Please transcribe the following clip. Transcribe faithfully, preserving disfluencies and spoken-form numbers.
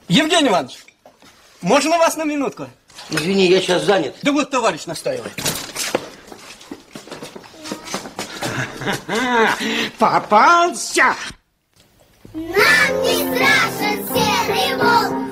Евгений Иванович, можно вас на минутку? Извини, я сейчас занят. Да вот товарищ настаивает. Попался! Нам не страшен серый волк.